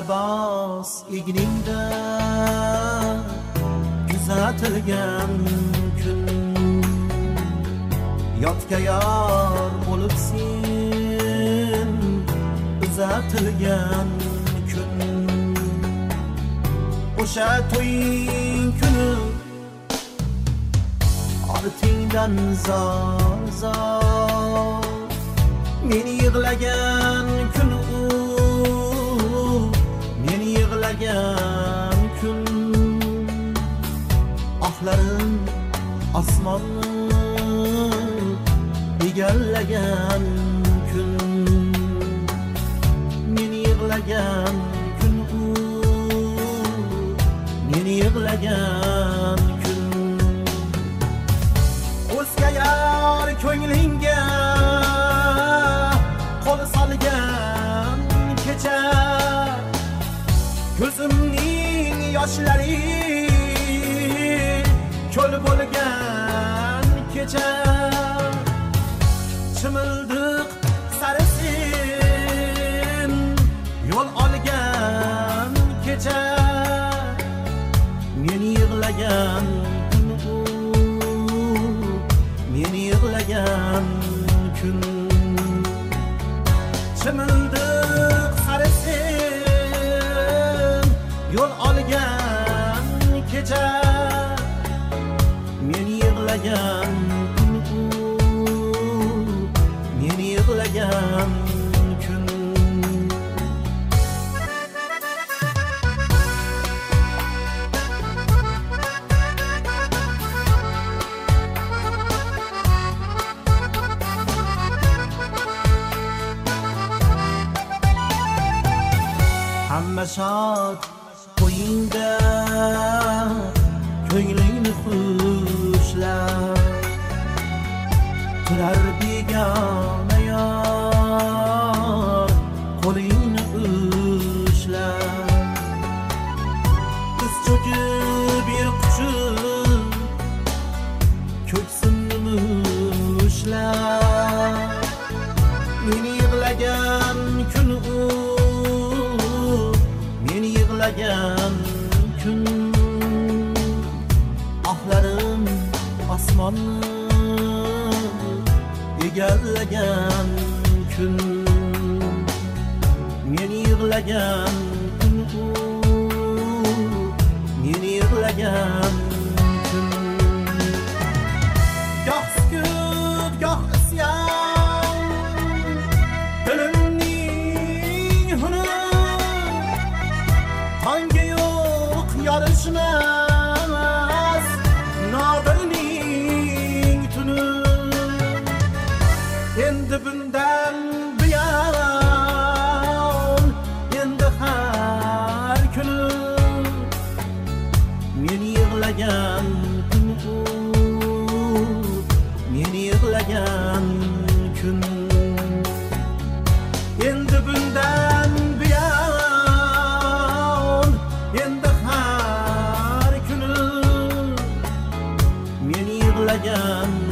libos egningda kuzatilgan kun, yotga yor bo'lib sen uzatilgan kun, o'sha to'ying kuni ortingdan zor meni yig'lagan kun, meni yig'lagan kun, ohlarim osmonni egallagan kun, meni yig'lagan kun, meni yig'lagan kun, o'zga yor ko'nglingga qo'l solgan kecha, ko'zimning yoshlari ko'l bo'lgan kecha, chimildiq sari sen yo'l olgan kecha, meni yig'lagan kun, meni yig'lagan kun, chimildiq sari sen yo'l olgan kecha, meni yig'lagan kun, meni yig'lagan kun. Hamma shod qo'yingda ko'nglingni xushlab, turar begona yor qo'lingni ushlab, biz cho'kib yer quchib ko'ksimni mushlab, meni yig'lagan kun, meni yig'lagan kun, ohlarim osmonni egallagan kun, meni yig'lagan kun, meni yig'lagan kun, goh sukut goh isyon dilimning huni, tongga yo'q yorishmas nodirning tuni, endi bundan buyon endi har kuni meni yig'lagan kun, meni yig'lagan kun, endi bundan buyon endi har kuni meni yig'lagan